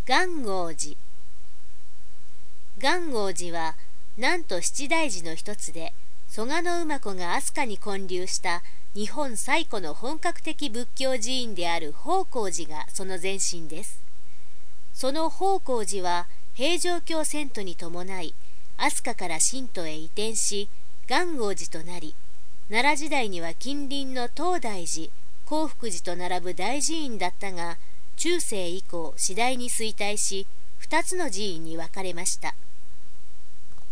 元号寺。元号寺は南都七大寺の一つで、蘇我馬子が飛鳥に建立した日本最古の本格的仏教寺院である法光寺がその前身です。その法光寺は平城京遷都に伴い、飛鳥から新都へ移転し、元号寺となり、奈良時代には近隣の東大寺、興福寺と並ぶ大寺院だったが、中世以降次第に衰退し、2つの寺院に分かれました。